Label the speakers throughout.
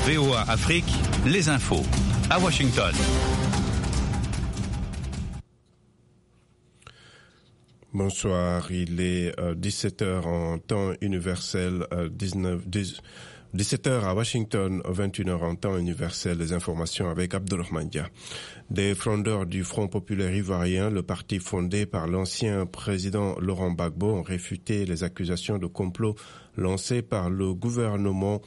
Speaker 1: VOA Afrique, les infos. À Washington.
Speaker 2: Bonsoir, il est 17h en temps universel, 17h à Washington, 21h en temps universel, les informations avec Abdulrahman Dia. Des frondeurs du Front populaire ivoirien, le parti fondé par l'ancien président Laurent Gbagbo, ont réfuté les accusations de complot lancées par le gouvernement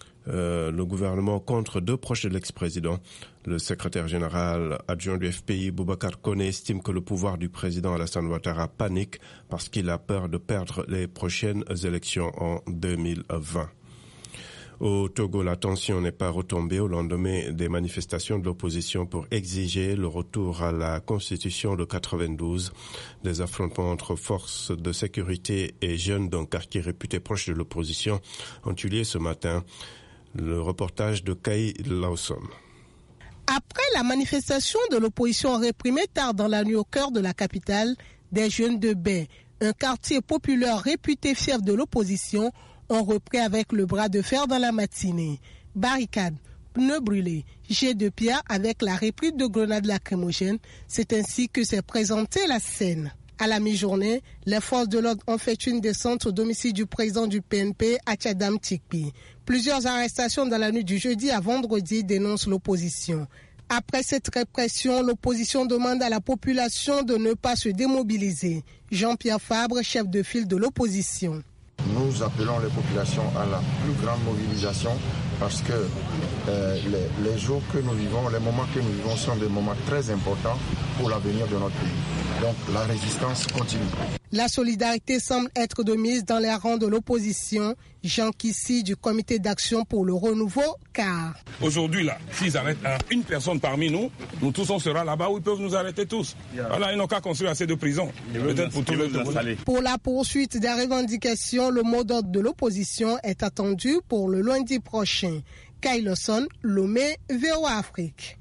Speaker 2: contre deux proches de l'ex-président. Le secrétaire général adjoint du FPI, Boubacar Koné, estime que le pouvoir du président Alassane Ouattara panique parce qu'il a peur de perdre les prochaines élections en 2020. Au Togo, la tension n'est pas retombée au lendemain des manifestations de l'opposition pour exiger le retour à la Constitution de 92. Des affrontements entre forces de sécurité et jeunes d'un quartier réputé proche de l'opposition ont eu lieu ce matin. Le reportage de Kay Lawson.
Speaker 3: Après la manifestation de l'opposition réprimée tard dans la nuit au cœur de la capitale, des jeunes de Baie, un quartier populaire réputé fief de l'opposition, ont repris avec le bras de fer dans la matinée. Barricades, pneus brûlés, jets de pierre avec la réplique de grenades lacrymogènes, c'est ainsi que s'est présentée la scène. À la mi-journée, les forces de l'ordre ont fait une descente au domicile du président du PNP, Atchadam Tikpi. Plusieurs arrestations dans la nuit du jeudi à vendredi dénoncent l'opposition. Après cette répression, l'opposition demande à la population de ne pas se démobiliser. Jean-Pierre Fabre, chef de file de l'opposition.
Speaker 4: Nous appelons les populations à la plus grande mobilisation parce que les jours que nous vivons, les moments que nous vivons sont des moments très importants pour l'avenir de notre pays. Donc la résistance continue.
Speaker 3: La solidarité semble être de mise dans les rangs de l'opposition. Jean Kissi du comité d'action pour le renouveau, car
Speaker 5: aujourd'hui là, s'ils arrêtent une personne parmi nous, nous tous on sera là-bas où ils peuvent nous arrêter tous. Voilà, ils n'ont qu'à construire assez de prisons. Peut-être pour tout le monde.
Speaker 3: Pour la poursuite des revendications, le mot d'ordre de l'opposition est attendu pour le lundi prochain. Kay Lawson, Lomé, VOA Afrique.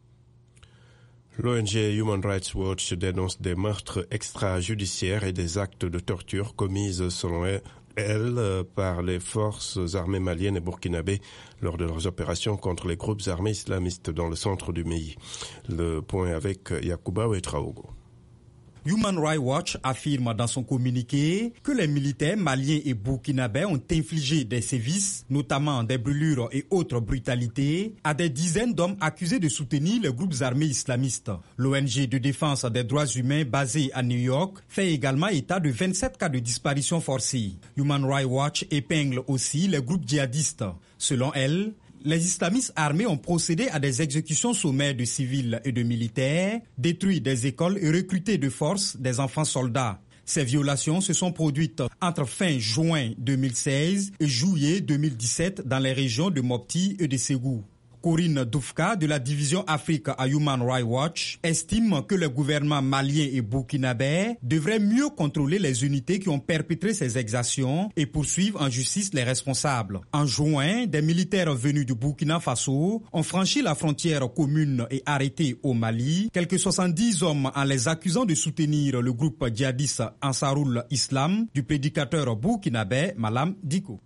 Speaker 2: L'ONG Human Rights Watch dénonce des meurtres extrajudiciaires et des actes de torture commises selon elle par les forces armées maliennes et burkinabées lors de leurs opérations contre les groupes armés islamistes dans le centre du pays. Le point avec Yacouba Ouetraogo.
Speaker 6: Human Rights Watch affirme dans son communiqué que les militaires maliens et burkinabés ont infligé des sévices, notamment des brûlures et autres brutalités, à des dizaines d'hommes accusés de soutenir les groupes armés islamistes. L'ONG de défense des droits humains basée à New York fait également état de 27 cas de disparition forcée. Human Rights Watch épingle aussi les groupes djihadistes. Selon elle, les islamistes armés ont procédé à des exécutions sommaires de civils et de militaires, détruit des écoles et recruté de force des enfants soldats. Ces violations se sont produites entre fin juin 2016 et juillet 2017 dans les régions de Mopti et de Ségou. Corinne Doufka de la division Afrique à Human Rights Watch estime que le gouvernement malien et burkinabé devrait mieux contrôler les unités qui ont perpétré ces exactions et poursuivre en justice les responsables. En juin, des militaires venus du Burkina Faso ont franchi la frontière commune et arrêté au Mali quelques 70 hommes en les accusant de soutenir le groupe djihadiste Ansarul Islam du prédicateur burkinabé Malam Dicko.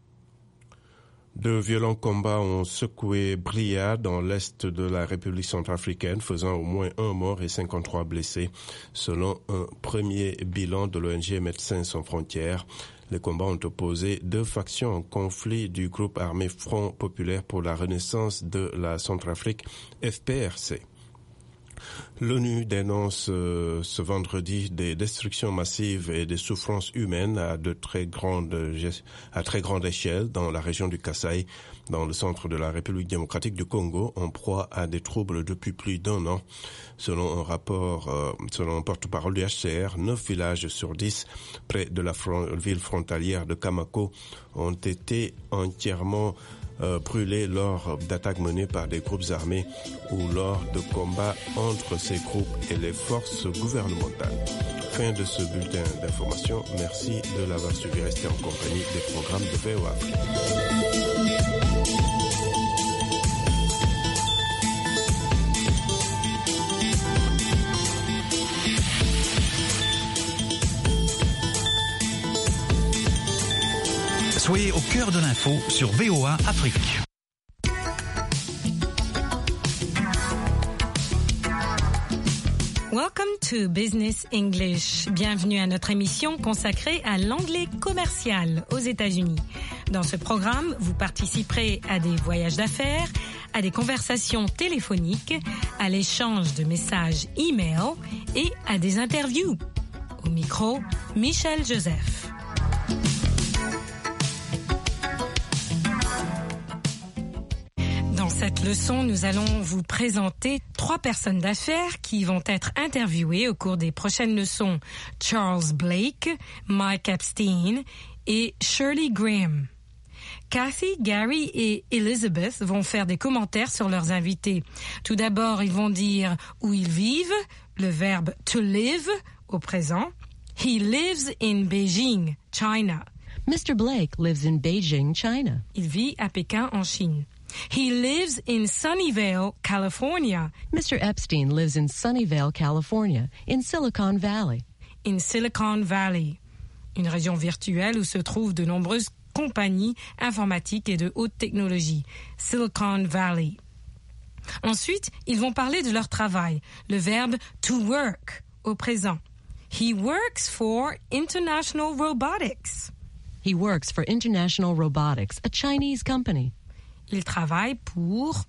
Speaker 2: De violents combats ont secoué Bria dans l'est de la République centrafricaine, faisant au moins 1 mort et 53 blessés, selon un premier bilan de l'ONG Médecins sans frontières. Les combats ont opposé 2 factions en conflit du groupe armé Front populaire pour la renaissance de la Centrafrique, FPRC. L'ONU dénonce ce vendredi des destructions massives et des souffrances humaines à très grande échelle dans la région du Kasaï, dans le centre de la République démocratique du Congo, en proie à des troubles depuis plus d'1 an. Selon un rapport, selon un porte-parole du HCR, 9 villages sur 10 près de la ville frontalière de Kamako ont été entièrement brûlés lors d'attaques menées par des groupes armés ou lors de combats entre ces groupes et les forces gouvernementales. Fin de ce bulletin d'information. Merci de l'avoir suivi. Restez en compagnie des programmes de VOA Afrique.
Speaker 1: Soyez au cœur de l'info sur VOA Afrique.
Speaker 7: Welcome to Business English. Bienvenue à notre émission consacrée à l'anglais commercial aux États-Unis. Dans ce programme, vous participerez à des voyages d'affaires, à des conversations téléphoniques, à l'échange de messages e-mail et à des interviews. Au micro, Michel Joseph. Dans cette leçon, nous allons vous présenter 3 personnes d'affaires qui vont être interviewées au cours des prochaines leçons. Charles Blake, Mike Epstein et Shirley Graham. Kathy, Gary et Elizabeth vont faire des commentaires sur leurs invités. Tout d'abord, ils vont dire où ils vivent, le verbe to live au présent. He lives in Beijing, China.
Speaker 8: Mr. Blake lives in Beijing, China.
Speaker 7: Il vit à Pékin, en Chine. He lives in Sunnyvale, California.
Speaker 8: Mr. Epstein lives in Sunnyvale, California, in Silicon Valley.
Speaker 7: In Silicon Valley, une région virtuelle où se trouvent de nombreuses compagnies informatiques et de haute technologie. Silicon Valley. Ensuite, ils vont parler de leur travail, le verbe to work au présent. He works for International Robotics.
Speaker 8: He works for International Robotics, a Chinese company.
Speaker 7: Il travaille pour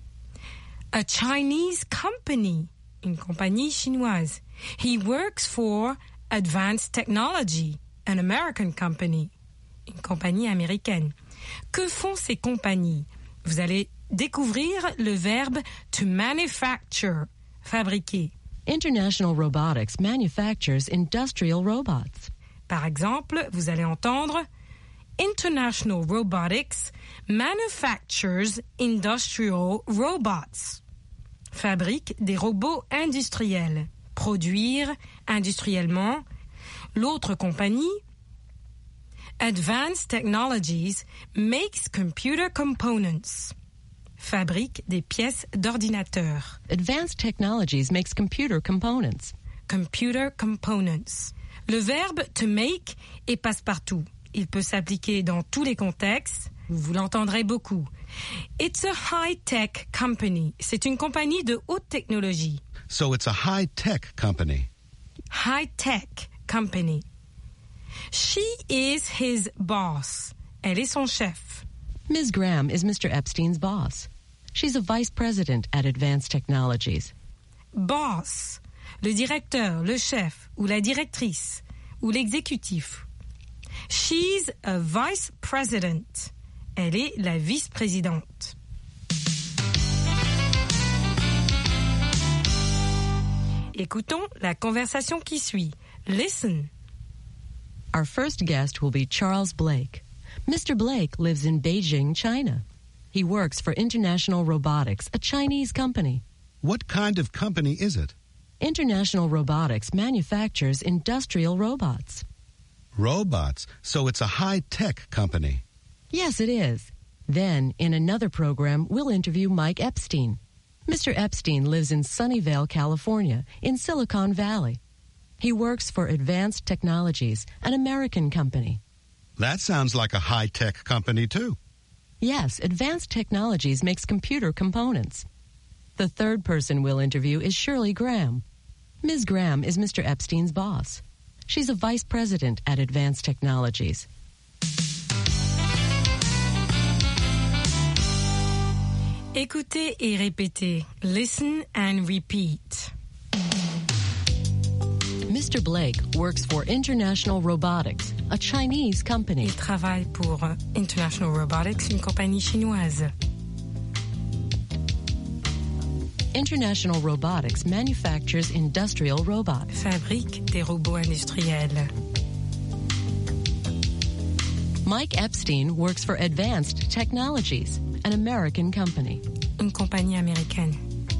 Speaker 7: a Chinese company, une compagnie chinoise. He works for Advanced Technology, an American company, une compagnie américaine. Que font ces compagnies? Vous allez découvrir le verbe to manufacture, fabriquer.
Speaker 8: International Robotics manufactures industrial robots.
Speaker 7: Par exemple, vous allez entendre International Robotics manufactures industrial robots. Fabrique des robots industriels. Produire industriellement. L'autre compagnie, Advanced Technologies, makes computer components. Fabrique des pièces d'ordinateur.
Speaker 8: Advanced Technologies makes computer components.
Speaker 7: Computer components. Le verbe to make est passe-partout. Il peut s'appliquer dans tous les contextes. Vous l'entendrez beaucoup. It's a high-tech company. C'est une compagnie de haute technologie.
Speaker 9: So it's a high-tech company.
Speaker 7: High-tech company. She is his boss. Elle est son chef.
Speaker 8: Ms. Graham is Mr. Epstein's boss. She's a vice president at Advanced Technologies.
Speaker 7: Boss, le directeur, le chef, ou la directrice, ou l'exécutif. She's a vice president. Elle est la vice-présidente. Écoutons la conversation qui suit. Listen.
Speaker 8: Our first guest will be Charles Blake. Mr. Blake lives in Beijing, China. He works for International Robotics, a Chinese company.
Speaker 9: What kind of company is it?
Speaker 8: International Robotics manufactures industrial robots.
Speaker 9: Robots. So it's a high-tech company.
Speaker 8: Yes, it is. Then, in another program, we'll interview Mike Epstein. Mr. Epstein lives in Sunnyvale, California, in Silicon Valley. He works for Advanced Technologies, an American company.
Speaker 9: That sounds like a high-tech company, too.
Speaker 8: Yes, Advanced Technologies makes computer components. The third person we'll interview is Shirley Graham. Ms. Graham is Mr. Epstein's boss. She's a vice president at Advanced Technologies.
Speaker 7: Écoutez et répétez. Listen and repeat.
Speaker 8: Mr. Blake works for International Robotics, a Chinese company.
Speaker 7: Il travaille pour International Robotics, une compagnie chinoise.
Speaker 8: International Robotics manufactures industrial robots.
Speaker 7: Fabrique des robots industriels.
Speaker 8: Mike Epstein works for Advanced Technologies, an American company.
Speaker 7: Une compagnie américaine.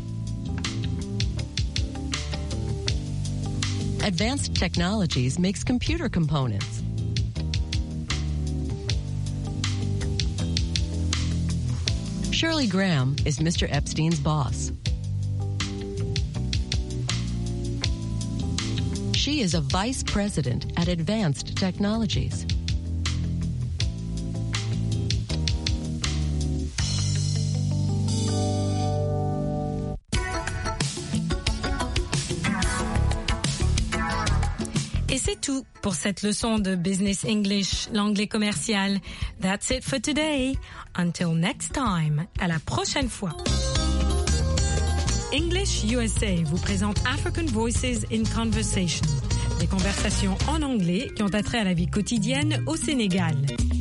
Speaker 8: Advanced Technologies makes computer components. Shirley Graham is Mr. Epstein's boss. She is a vice president at Advanced Technologies.
Speaker 7: C'est tout pour cette leçon de Business English, l'anglais commercial. That's it for today. Until next time. À la prochaine fois. English USA vous présente African Voices in Conversation. Des conversations en anglais qui ont attrait à la vie quotidienne au Sénégal.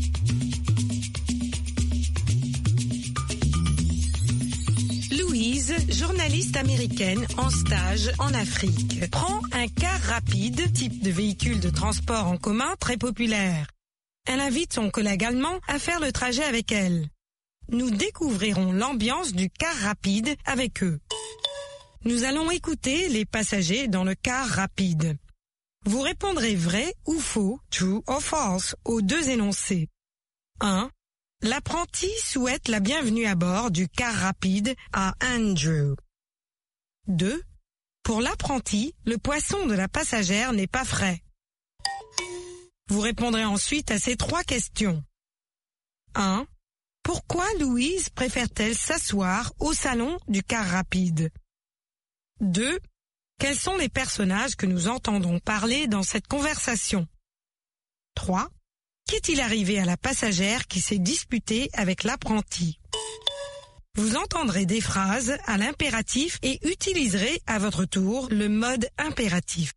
Speaker 7: Louise, journaliste américaine en stage en Afrique, prend un car rapide, type de véhicule de transport en commun très populaire. Elle invite son collègue allemand à faire le trajet avec elle. Nous découvrirons l'ambiance du car rapide avec eux. Nous allons écouter les passagers dans le car rapide. Vous répondrez vrai ou faux, true or false, aux deux énoncés. 1. L'apprenti souhaite la bienvenue à bord du car rapide à Andrew. 2. Pour l'apprenti, le poisson de la passagère n'est pas frais. Vous répondrez ensuite à ces 3 questions. 1. Pourquoi Louise préfère-t-elle s'asseoir au salon du car rapide? 2. Quels sont les personnages que nous entendons parler dans cette conversation? 3. Qu'est-il arrivé à la passagère qui s'est disputée avec l'apprenti? Vous entendrez des phrases à l'impératif et utiliserez à votre tour le mode impératif.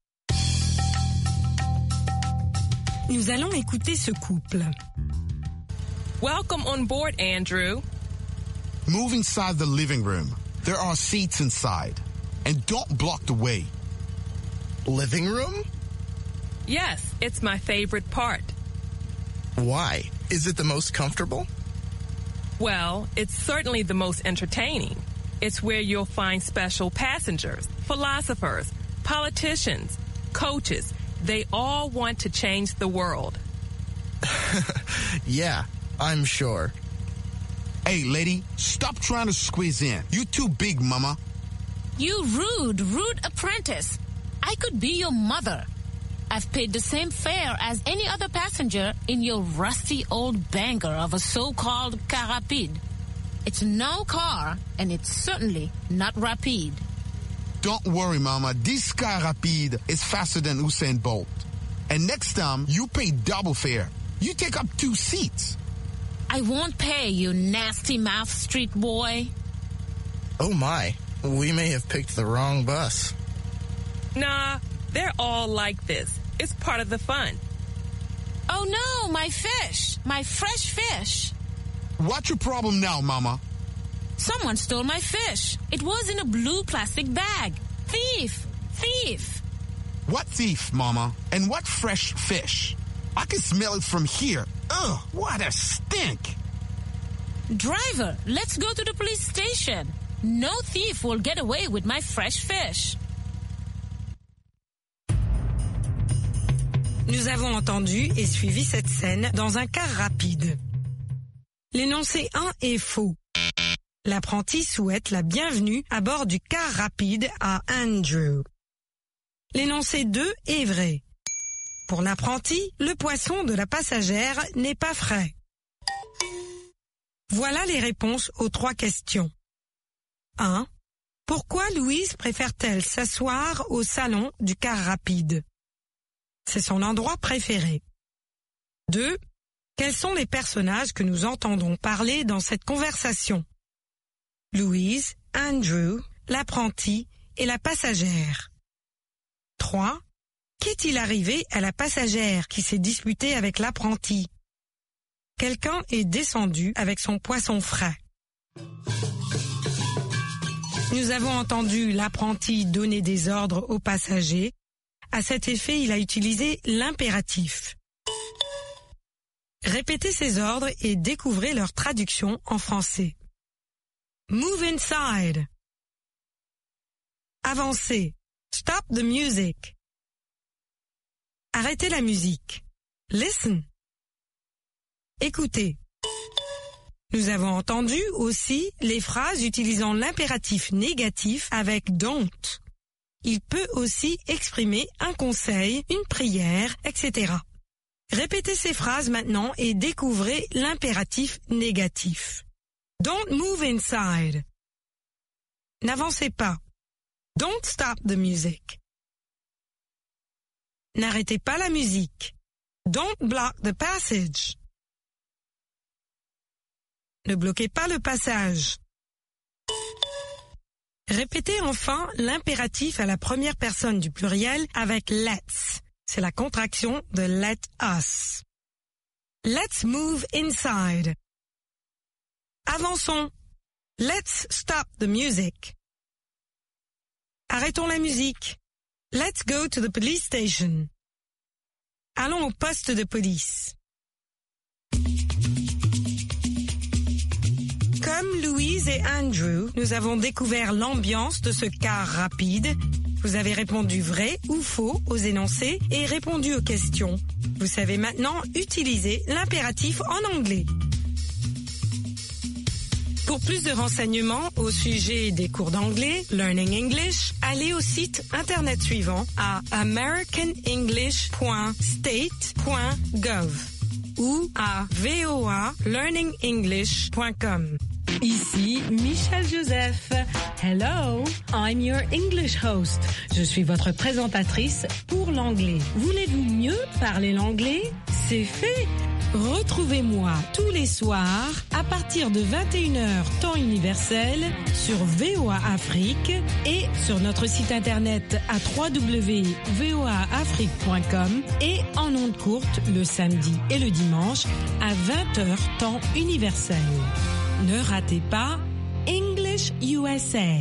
Speaker 7: Nous allons écouter ce couple.
Speaker 10: Welcome on board, Andrew.
Speaker 11: Move inside the living room. There are seats inside. And don't block the way.
Speaker 12: Living room?
Speaker 10: Yes, it's my favorite part.
Speaker 12: Why? Is it the most comfortable?
Speaker 10: Well, it's certainly the most entertaining. It's where you'll find special passengers, philosophers, politicians, coaches. They all want to change the world.
Speaker 12: Yeah, I'm sure.
Speaker 11: Hey, lady, stop trying to squeeze in. You too big, mama.
Speaker 13: You rude apprentice. I could be your mother. I've paid the same fare as any other passenger in your rusty old banger of a so-called car rapide. It's no car, and it's certainly not rapide.
Speaker 11: Don't worry, mama. This car rapide is faster than Usain Bolt. And next time, you pay double fare. You take up 2 seats.
Speaker 13: I won't pay, you nasty mouth street boy.
Speaker 12: Oh my. We may have picked the wrong bus.
Speaker 10: Nah, they're all like this. It's part of the fun.
Speaker 13: Oh no, my fish. My fresh fish.
Speaker 11: What's your problem now, mama?
Speaker 13: Someone stole my fish. It was in a blue plastic bag. Thief! Thief!
Speaker 11: What thief, mama? And what fresh fish? I can smell it from here. Ugh, what a stink!
Speaker 13: Driver, let's go to the police station. No thief will get away with my fresh fish.
Speaker 7: Nous avons entendu et suivi cette scène dans un car rapide. L'énoncé 1 est faux. L'apprenti souhaite la bienvenue à bord du car rapide à Andrew. L'énoncé 2 est vrai. Pour l'apprenti, le poisson de la passagère n'est pas frais. Voilà les réponses aux 3 questions. 1. Pourquoi Louise préfère-t-elle s'asseoir au salon du car rapide? C'est son endroit préféré. 2. Quels sont les personnages que nous entendons parler dans cette conversation? Louise, Andrew, l'apprenti et la passagère. 3. Qu'est-il arrivé à la passagère qui s'est disputée avec l'apprenti? Quelqu'un est descendu avec son poisson frais. Nous avons entendu l'apprenti donner des ordres aux passagers. À cet effet, il a utilisé l'impératif. Répétez ces ordres et découvrez leur traduction en français. Move inside. Avancez. Stop the music. Arrêtez la musique. Listen. Écoutez. Nous avons entendu aussi les phrases utilisant l'impératif négatif avec don't. Il peut aussi exprimer un conseil, une prière, etc. Répétez ces phrases maintenant et découvrez l'impératif négatif. Don't move inside. N'avancez pas. Don't stop the music. N'arrêtez pas la musique. Don't block the passage. Ne bloquez pas le passage. Répétez enfin l'impératif à la première personne du pluriel avec let's. C'est la contraction de let us. Let's move inside. Avançons. Let's stop the music. Arrêtons la musique. Let's go to the police station. Allons au poste de police. Comme Louise et Andrew, nous avons découvert l'ambiance de ce car rapide. Vous avez répondu vrai ou faux aux énoncés et répondu aux questions. Vous savez maintenant utiliser l'impératif en anglais. Pour plus de renseignements au sujet des cours d'anglais, Learning English, allez au site internet suivant à americanenglish.state.gov ou à voalearningenglish.com.
Speaker 14: Ici Michel Joseph. Hello, I'm your English host. Je suis votre présentatrice pour l'anglais. Voulez-vous mieux parler l'anglais? C'est fait. Retrouvez-moi tous les soirs à partir de 21h temps universel sur VOA Afrique et sur notre site internet à www.voaafrique.com et en ondes courtes le samedi et le dimanche à 20h temps universel. Ne ratez pas English USA.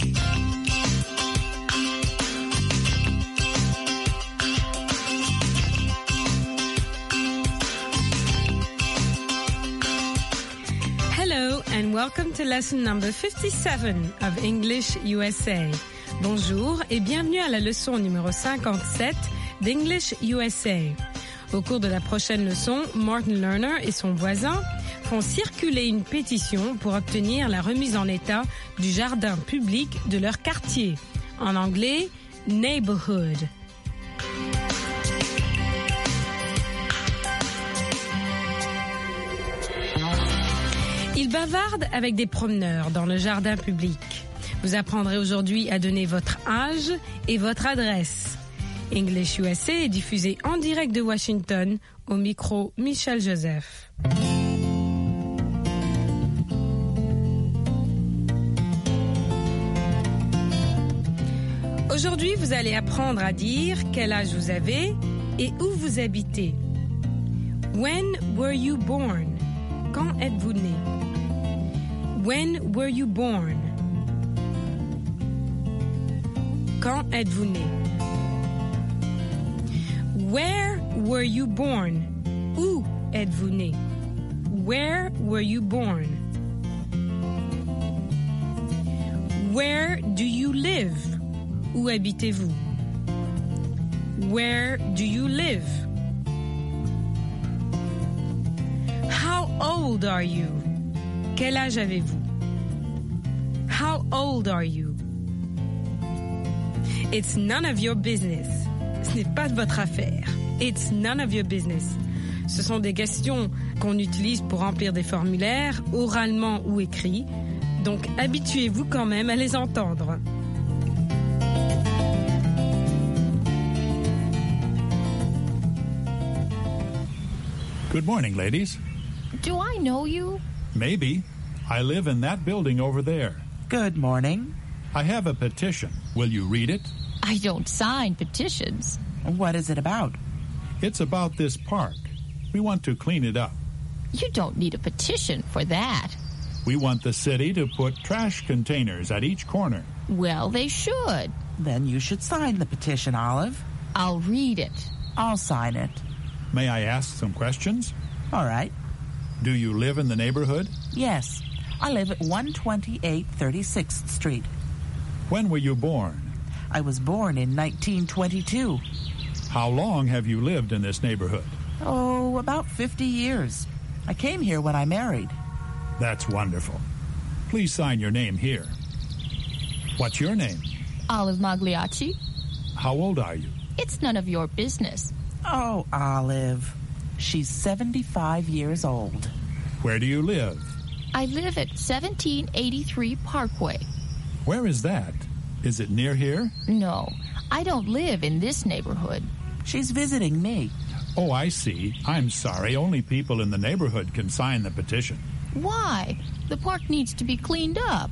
Speaker 7: Hello and welcome to lesson number 57 of English USA. Bonjour et bienvenue à la leçon numéro 57 d'English USA. Au cours de la prochaine leçon, Martin Lerner et son voisin font circuler une pétition pour obtenir la remise en état du jardin public de leur quartier. En anglais, neighborhood. Ils bavardent avec des promeneurs dans le jardin public. Vous apprendrez aujourd'hui à donner votre âge et votre adresse. English USA est diffusé en direct de Washington, au micro Michel Joseph. Aujourd'hui, vous allez apprendre à dire quel âge vous avez et où vous habitez. When were you born? Quand êtes-vous né? When were you born? Quand êtes-vous né? Where were you born? Où êtes-vous né? Where were you born? Where do you live? Où habitez-vous? Where do you live? How old are you? Quel âge avez-vous? How old are you? It's none of your business. Ce n'est pas de votre affaire. It's none of your business. Ce sont des questions qu'on utilise pour remplir des formulaires, oralement ou écrits. Donc, habituez-vous quand même à les entendre.
Speaker 15: Good morning, ladies.
Speaker 16: Do I know you?
Speaker 15: Maybe. I live in that building over there.
Speaker 17: Good morning.
Speaker 15: I have a petition. Will you read it?
Speaker 16: I don't sign petitions.
Speaker 17: What is it about?
Speaker 15: It's about this park. We want to clean it up.
Speaker 16: You don't need a petition for that.
Speaker 15: We want the city to put trash containers at each corner.
Speaker 16: Well, they should.
Speaker 17: Then you should sign the petition, Olive.
Speaker 16: I'll read it.
Speaker 17: I'll sign it.
Speaker 15: May I ask some questions?
Speaker 17: All right.
Speaker 15: Do you live in the neighborhood?
Speaker 17: Yes. I live at 128 36th Street.
Speaker 15: When were you born?
Speaker 17: I was born in 1922.
Speaker 15: How long have you lived in this neighborhood?
Speaker 17: Oh, about 50 years. I came here when I married.
Speaker 15: That's wonderful. Please sign your name here. What's your name?
Speaker 16: Olive Magliacci.
Speaker 15: How old are you?
Speaker 16: It's none of your business.
Speaker 17: Oh, Olive. She's 75 years old.
Speaker 15: Where do you live?
Speaker 16: I live at 1783 Parkway.
Speaker 15: Where is that? Is it near here?
Speaker 16: No, I don't live in this neighborhood.
Speaker 17: She's visiting me.
Speaker 15: Oh, I see. I'm sorry. Only people in the neighborhood can sign the petition.
Speaker 16: Why? The park needs to be cleaned up.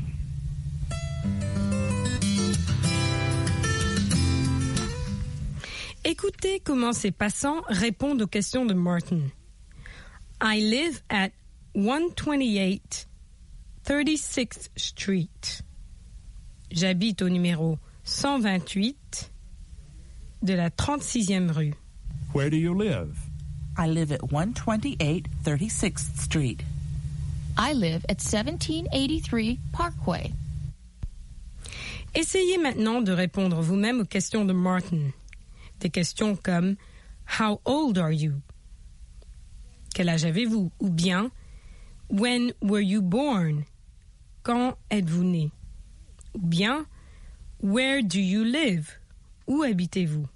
Speaker 7: Écoutez comment ces passants répondent aux questions de Martin. I live at 128 36th Street. J'habite au numéro 128 de la 36e rue.
Speaker 15: Where do you live?
Speaker 17: I live at 128 36th Street.
Speaker 16: I live at 1783 Parkway.
Speaker 7: Essayez maintenant de répondre vous-même aux questions de Martin. Des questions comme « How old are you ?» Quel âge avez-vous? Ou bien « When were you born ?» Quand êtes-vous né? Ou bien « Where do you live ?» Où habitez-vous?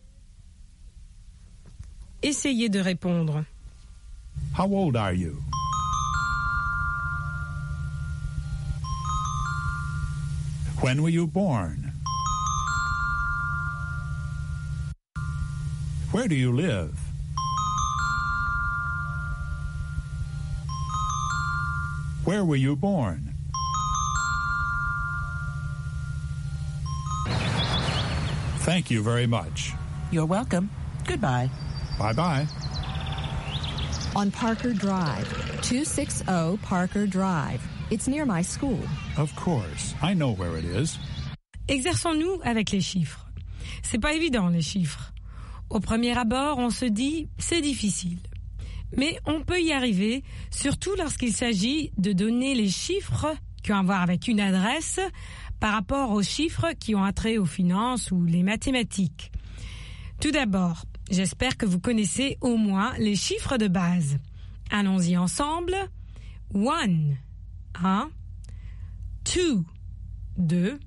Speaker 7: Essayez de répondre.
Speaker 15: How old are you? When were you born? Where do you live? Where were you born? Thank you very much.
Speaker 17: You're welcome. Goodbye.
Speaker 15: Bye-bye.
Speaker 18: On Parker Drive, 260 Parker Drive. It's near my school.
Speaker 15: Of course. I know where it is.
Speaker 7: Exerçons-nous avec les chiffres. C'est pas évident, les chiffres. Au premier abord, on se dit, c'est difficile. Mais on peut y arriver, surtout lorsqu'il s'agit de donner les chiffres qui ont à voir avec une adresse par rapport aux chiffres qui ont attrait aux finances ou les mathématiques. Tout d'abord, j'espère que vous connaissez au moins les chiffres de base. Allons-y ensemble. 1, 1, 2, 2,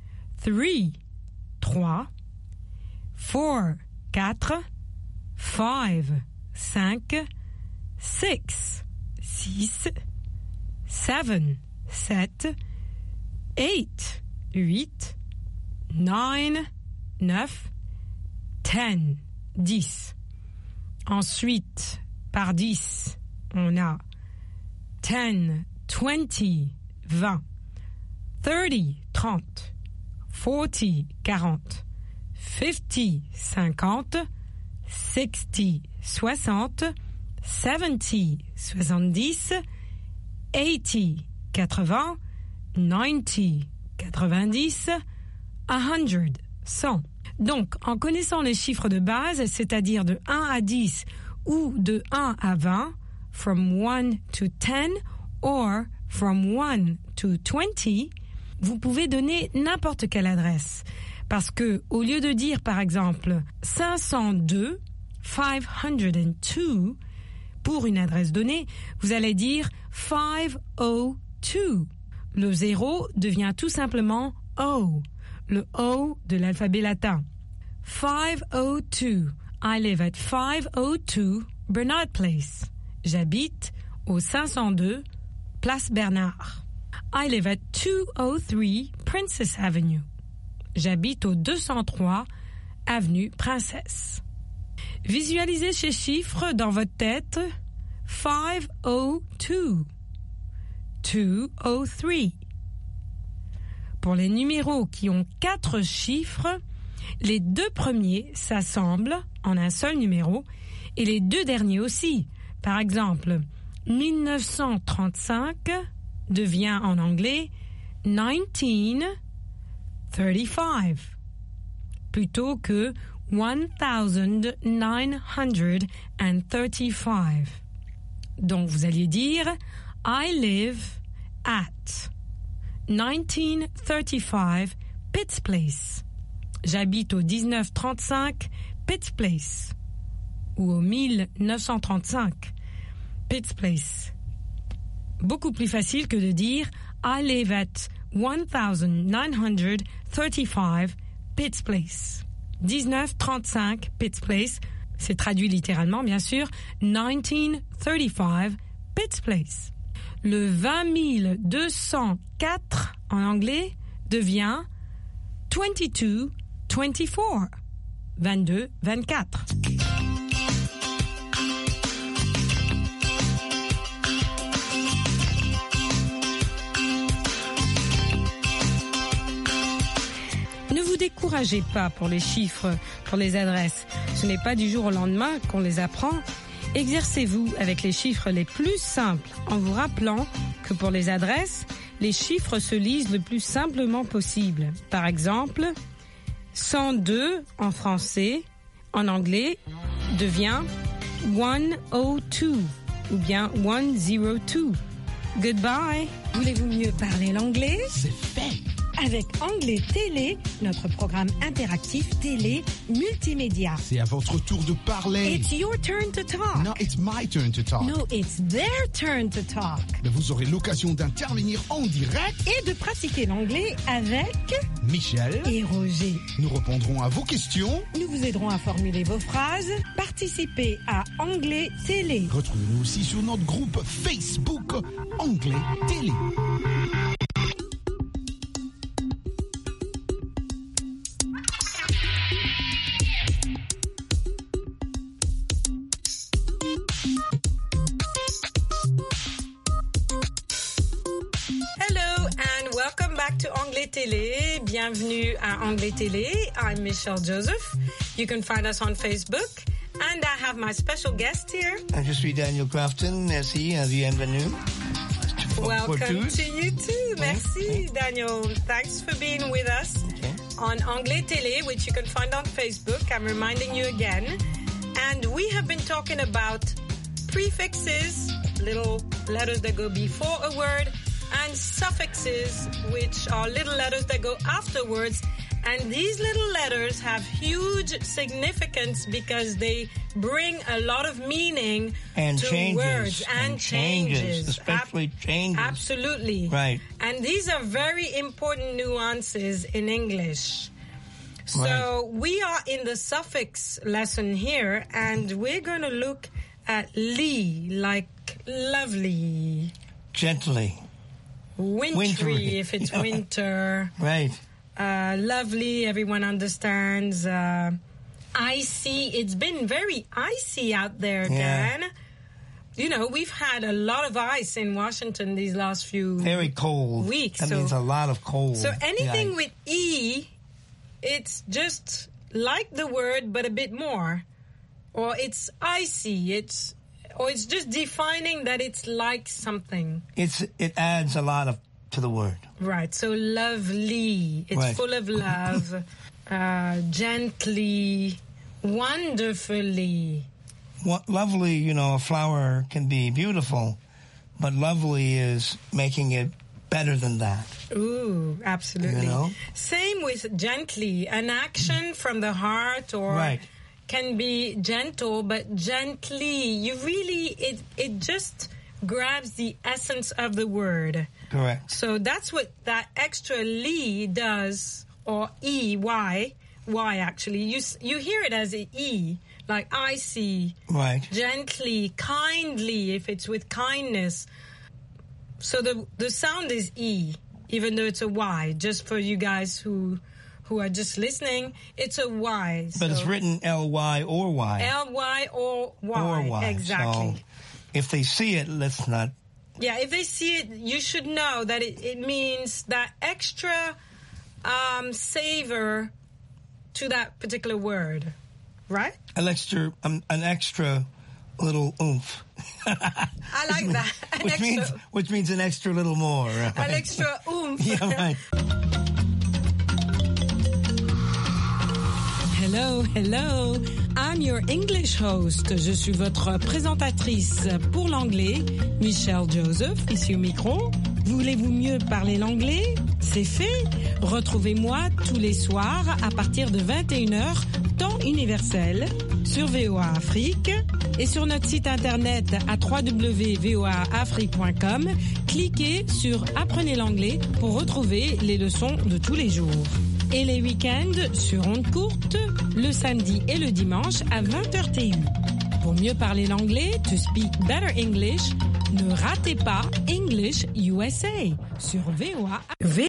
Speaker 7: 3, 4, 4, 5, 5, 6, 6, 7, 7, 8, 8, 9, 9, 10, 10. Ensuite, par 10, on a 10, 20, 20, 30, 30, 40, 40, 50, 50, 60, 60, 70, 70, 80, 80, 90, 90, 100, 100. Donc, en connaissant les chiffres de base, c'est-à-dire de 1 à 10 ou de 1 à 20, from 1 to 10 or from 1 to 20, vous pouvez donner n'importe quelle adresse. Parce que, au lieu de dire, par exemple, 502, 502, pour une adresse donnée, vous allez dire 502. Le 0 devient tout simplement O, le O de l'alphabet latin. 502. I live at 502 Bernard Place. J'habite au 502 Place Bernard. I live at 203 Princess Avenue. J'habite au 203 Avenue Princesse. Visualisez ces chiffres dans votre tête. 502. 203. Pour les numéros qui ont 4 chiffres, les 2 premiers s'assemblent en un seul numéro et les 2 derniers aussi. Par exemple, 1935 devient en anglais 1935 plutôt que 1935. Donc vous alliez dire I live at 1935 Pitts Place. J'habite au 1935 Pitts Place ou au 1935 Pitts Place. Beaucoup plus facile que de dire I live at 1935 Pitts Place. 1935 Pitts Place, c'est traduit littéralement bien sûr, 1935 Pitts Place. Le 20204 en anglais devient 2224. 22 24. Ne vous découragez pas pour les chiffres, pour les adresses. Ce n'est pas du jour au lendemain qu'on les apprend. Exercez-vous avec les chiffres les plus simples en vous rappelant que pour les adresses, les chiffres se lisent le plus simplement possible. Par exemple, 102 en français, en anglais, devient 102 ou bien 102. Goodbye. Voulez-vous mieux parler l'anglais?
Speaker 12: C'est fait.
Speaker 14: Avec Anglais Télé, notre programme interactif télé multimédia.
Speaker 11: C'est à votre tour de parler.
Speaker 14: It's your turn to talk.
Speaker 11: No, it's my turn to talk.
Speaker 14: No, it's their turn to talk.
Speaker 11: Mais vous aurez l'occasion d'intervenir en direct
Speaker 14: et de pratiquer l'anglais avec
Speaker 11: Michel
Speaker 14: et Roger.
Speaker 11: Nous répondrons à vos questions.
Speaker 14: Nous vous aiderons à formuler vos phrases. Participez à Anglais Télé.
Speaker 11: Retrouvez-nous aussi sur notre groupe Facebook Anglais Télé.
Speaker 7: To Anglais Télé. Bienvenue à Anglais Télé. I'm Michelle Joseph. You can find us on Facebook. And I have my special guest here.
Speaker 12: Je suis Daniel Crafton. Merci. Bienvenue.
Speaker 7: Welcome to you too. Merci, Daniel. Thanks for being with us on Anglais Télé, which you can find on Facebook. I'm reminding you again. And we have been talking about prefixes, little letters that go before a word, and suffixes, which are little letters that go afterwards. And these little letters have huge significance because they bring a lot of meaning
Speaker 12: and
Speaker 7: to
Speaker 12: changes,
Speaker 7: words and changes.
Speaker 12: Especially changes.
Speaker 7: Absolutely.
Speaker 12: Right.
Speaker 7: And these are very important nuances in English. So we are in the suffix lesson here, and we're going to look at li, like lovely.
Speaker 12: Gently.
Speaker 7: Wintry, if it's winter.
Speaker 12: Right.
Speaker 7: Lovely, everyone understands. Icy, it's been very icy out there, Dan. You know, we've had a lot of ice in Washington these last few
Speaker 12: very cold
Speaker 7: weeks.
Speaker 12: That means a lot of cold.
Speaker 7: So anything with E, it's just like the word, but a bit more. Or it's icy, or it's just defining that it's like something.
Speaker 12: It adds a lot to the word.
Speaker 7: Right. So lovely. It's full of love. Gently. Wonderfully.
Speaker 12: Lovely, you know, a flower can be beautiful, but lovely is making it better than that.
Speaker 7: Ooh, absolutely.
Speaker 12: You know?
Speaker 7: Same with gently. An action from the heart or can be gentle, but gently, you really, it just grabs the essence of the word.
Speaker 12: Correct.
Speaker 7: So that's what that extra li does, or Y actually. You hear it as an E, like icy.
Speaker 12: Right.
Speaker 7: Gently, kindly, if it's with kindness. So the sound is E, even though it's a Y, just for you guys who are just listening, it's a Y.
Speaker 12: But it's written L-Y or Y.
Speaker 7: L-Y or Y.
Speaker 12: Or Y.
Speaker 7: Exactly.
Speaker 12: So if they see it, let's not...
Speaker 7: Yeah, if they see it, you should know that it means that extra savor to that particular word, right?
Speaker 12: An extra little oomph.
Speaker 7: I like that.
Speaker 12: Which means an extra little more. Right?
Speaker 7: An extra oomph.
Speaker 12: Yeah, right.
Speaker 14: Hello, hello. I'm your English host. Je suis votre présentatrice pour l'anglais, Michelle Joseph, ici au micro. Voulez-vous mieux parler l'anglais? C'est fait. Retrouvez-moi tous les soirs à partir de 21h, temps universel, sur VOA Afrique et sur notre site internet à www.voaafrique.com. Cliquez sur Apprenez l'anglais pour retrouver les leçons de tous les jours. Et les week-ends sur ondes courtes, le samedi et le dimanche à 20h TU. Pour mieux parler l'anglais, to speak better English, ne ratez pas English USA sur VOA.